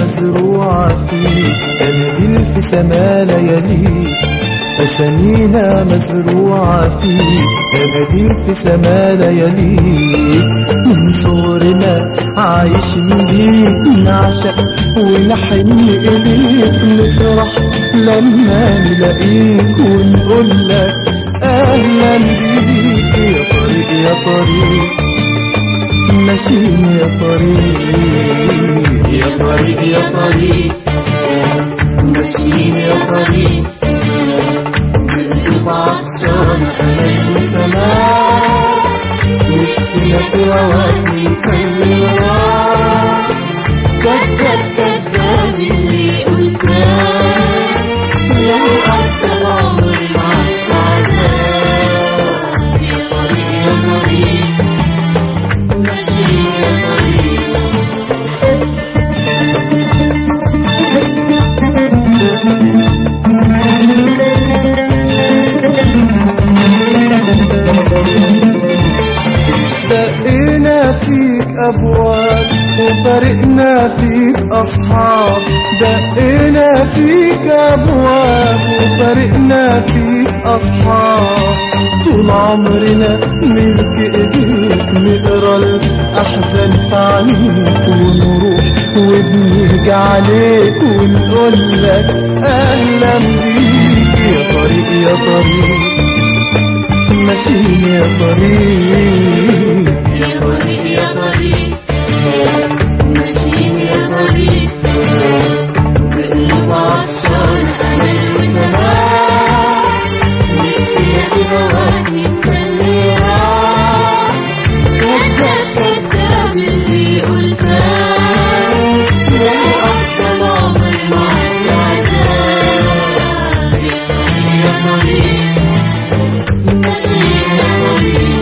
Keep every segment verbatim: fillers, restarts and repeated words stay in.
مزروعة فيك، أناديل في سما لياليك. أسامينا مزروعة فيك، أناديل في سما لياليك. من صغرنا عايشين بيك، نعشق ونحن إليك. نفرح لما نلاقيك ونقول لك أهلا بيك. يا طريق يا طريق ماشيين، يا طريق يا طريق يا طريق ماشيين، يا طريق بنشوف عطشانة أمل وسماء. نفسنا في هواك نسلي وراك. كداب كداب اللي قلتاه، لو عدى العمر معاك عذاب. يا طريق يا طريق ماشيين، يا طريق دقينا فيك أبواب وفرقنا فيك أصحاب. دقينا فيك أبواب وفرقنا فيك أصحاب. طول عمرنا ملك إيديك، نقرا الأحزان في عينيك ونروح وبنيجي عليك ونقول لك أهلا بيك. يا طريق يا طريق ماشيين، يا طريق يا طريق يا طريق ماشيين، يا طريق بقلب عطشان أمل وسماء. نفسنا في هواك نتسلي راح. كداب كداب اللي قلتاه، لو قضى العمر معاك عذاب. يا طريق يا طريق ماشيين، يا طريق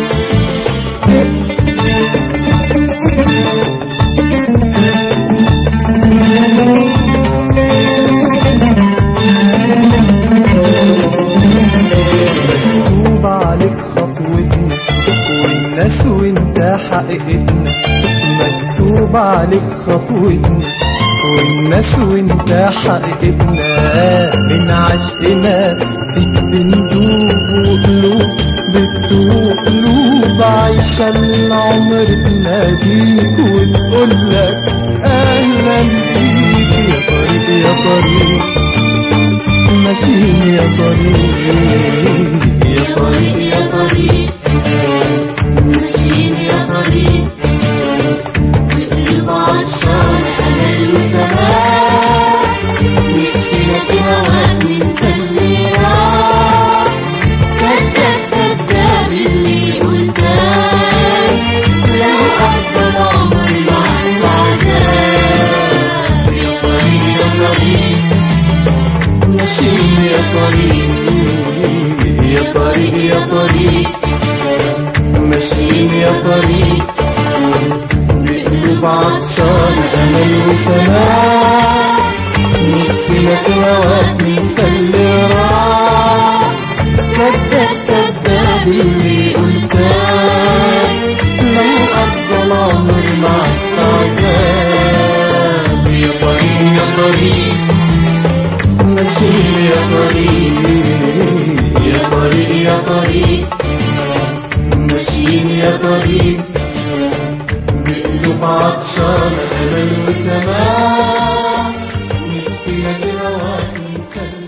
مكتوب عليك خطوتنا والناس وانت حقيقتنا. مكتوب عليك خطوتنا والناس وانت حقيقتنا. من عشقنا فيك بندوب وقلوب بتدوب قلوب. عايشة العمر تناديك ونقول لك أهلا بيك. يا طريق يا طريق ماشيين، يا طريق يا طريق يا طريق ماشيين، يا طريق بقلب عطشان أمل وسماء. نفسنا في هواك نتسلي راح. كداب كداب اللي قلتاه، لو قضى العمر معاك عذاب. يا طريق يا طريق ماشيين، يا طريق يا طريق يا طريق ماشيين، يا طريق بقلب عطشان أمل وسماء. نفسنا في هواك نتسلي راح. كداب كداب اللي قلتاه، لو قضى العمر معاك عذاب. يا طريق يا طريق ماشيين، يا طريق يا طريق يا طريق ماشيين، يا طريق بقلوب عطشان أمل وسماء. نفسنا في هواك نسلي